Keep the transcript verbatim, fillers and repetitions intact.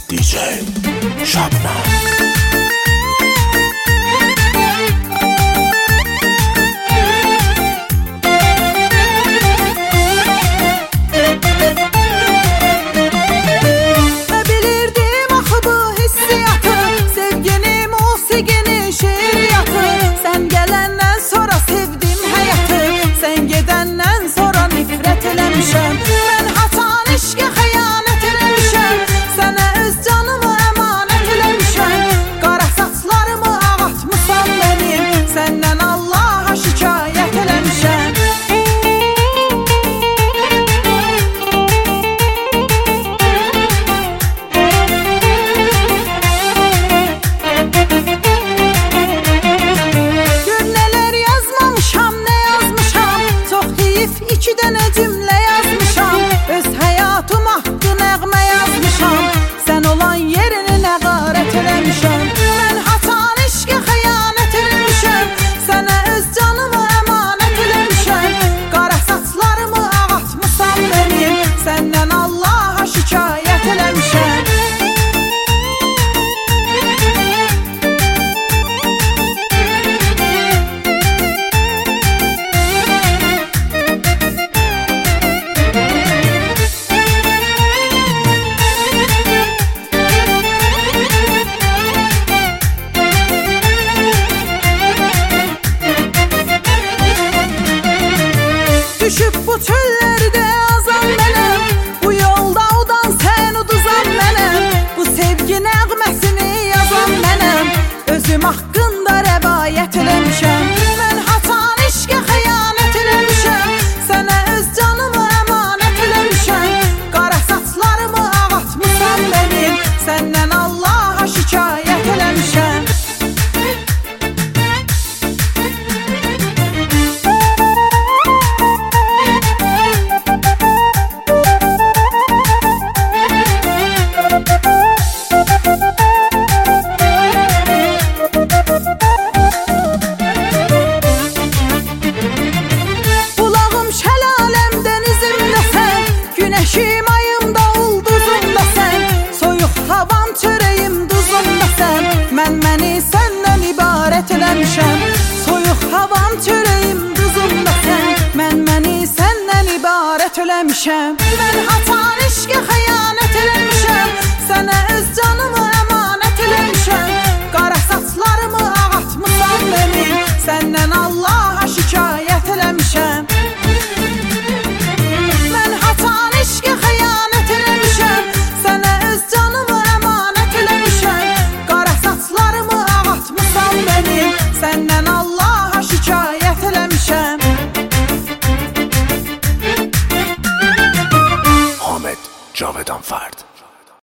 دی جی شبنم. İki dənə cümlə yazmışam, öz həyatım haqqı nəğmə yazmışam. Sən olan yerini nəqarət eləmişəm. Mən hatan eşqə xəyanət eləmişəm. Sənə öz canımı əmanət eləmişəm. Qara saçlarımı ağatmışam mənim. Səndən Allaha şikayət eləmişəm. Düşüb bu çöllərdə azam mənəm, bu yolda udan sən uduzan mənəm. Bu sevgi nəğməsini yazan mənəm, özüm haqqında rəvayət eləmişəm. Mən hatan eşqə xəyanət eləmişəm. Sənə öz canımı əmanət eləmişəm. Qara saçlarımı ağatmışam mənim. Səndən Allaha şikayət eləmişəm. Güneşim ayımda ulduzumda sən, soyuq havam çörəyim duzumda sən. Mən məni səndən ibarət eləmişəm. Soyuq havam çörəyim duzumda sən. Mən məni səndən ibarət eləmişəm. Mən hatan eşqə xəyanət eləmişəm. Sənə öz canımı əmanət eləmişəm. Qara saçlarımı ağatmışam mənim. Səndən Allaha şikayət eləmişəm. Səndən Allaha şikayət eləmişəm. Hamed Cavedan Fard.